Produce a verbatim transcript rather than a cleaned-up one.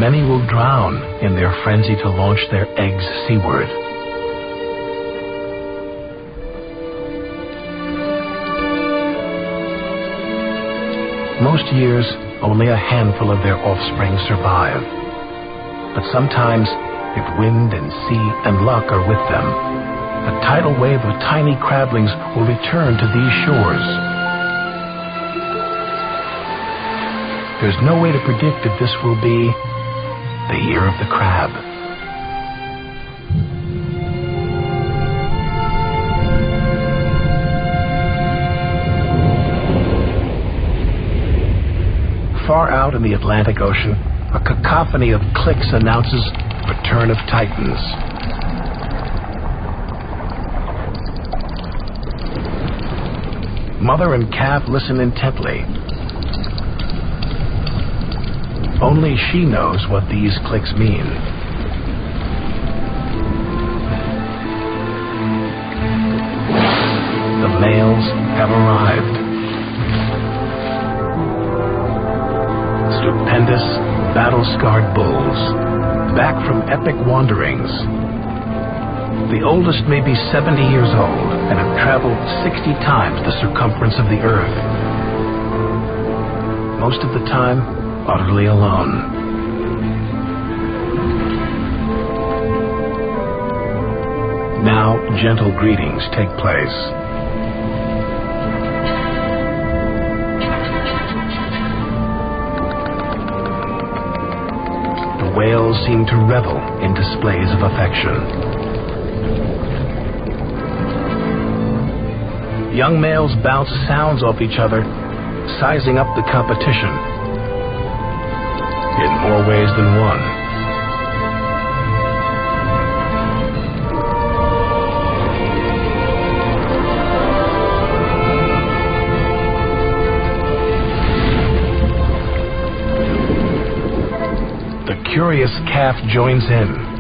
many will drown in their frenzy to launch their eggs seaward. Most years, only a handful of their offspring survive. But sometimes, if wind and sea and luck are with them, a tidal wave of tiny crablings will return to these shores. There's no way to predict if this will be the year of the crab. Far out in the Atlantic Ocean, a cacophony of clicks announces the return of titans. Mother and calf listen intently. Only she knows what these clicks mean. The males have arrived. Stupendous, battle-scarred bulls, back from epic wanderings. The oldest may be seventy years old and have traveled sixty times the circumference of the earth. Most of the time, utterly alone. Now, gentle greetings take place. The whales seem to revel in displays of affection. Young males bounce sounds off each other, sizing up the competition. In more ways than one. The curious calf joins in.